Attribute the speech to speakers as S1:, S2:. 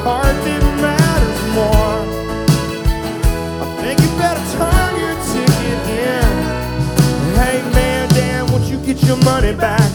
S1: hardly matters more. I think you better turn your ticket in. Hey man, damn, won't you get your money back?